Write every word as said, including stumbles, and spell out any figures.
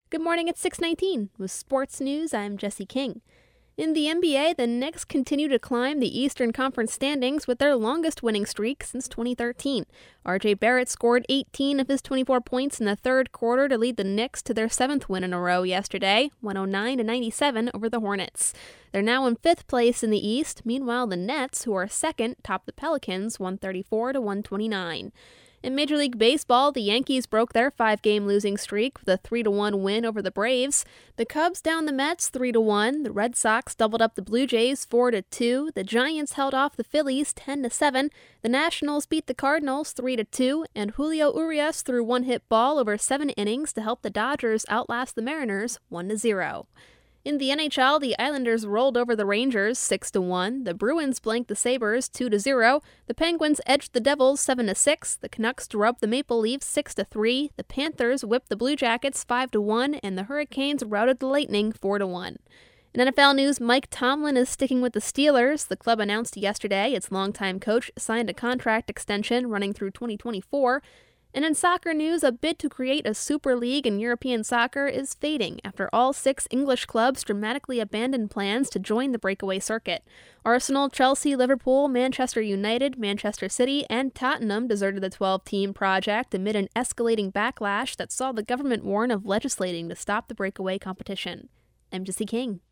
Good morning, it's six nineteen. With sports news, I'm Jesse King. In the N B A, the Knicks continue to climb the Eastern Conference standings with their longest winning streak since twenty thirteen. R J Barrett scored eighteen of his twenty-four points in the third quarter to lead the Knicks to their seventh win in a row yesterday, one oh nine to ninety-seven over the Hornets. They're now in fifth place in the East. Meanwhile, the Nets, who are second, top the Pelicans one thirty-four to one twenty-nine. In Major League Baseball, the Yankees broke their five-game losing streak with a three to one win over the Braves. The Cubs downed the Mets three to one. The Red Sox doubled up the Blue Jays four to two. The Giants held off the Phillies ten to seven. The Nationals beat the Cardinals three to two. And Julio Urias threw one-hit ball over seven innings to help the Dodgers outlast the Mariners one to zero. In the N H L, the Islanders rolled over the Rangers six to one. The Bruins blanked the Sabres two to zero. The Penguins edged the Devils seven to six. The Canucks drew up the Maple Leafs six to three. The Panthers whipped the Blue Jackets five to one, and the Hurricanes routed the Lightning four to one. In N F L news, Mike Tomlin is sticking with the Steelers. The club announced yesterday its longtime coach signed a contract extension running through twenty twenty-four. And in soccer news, a bid to create a Super League in European soccer is fading after all six English clubs dramatically abandoned plans to join the breakaway circuit. Arsenal, Chelsea, Liverpool, Manchester United, Manchester City, and Tottenham deserted the twelve-team project amid an escalating backlash that saw the government warn of legislating to stop the breakaway competition. I'm Jesse King.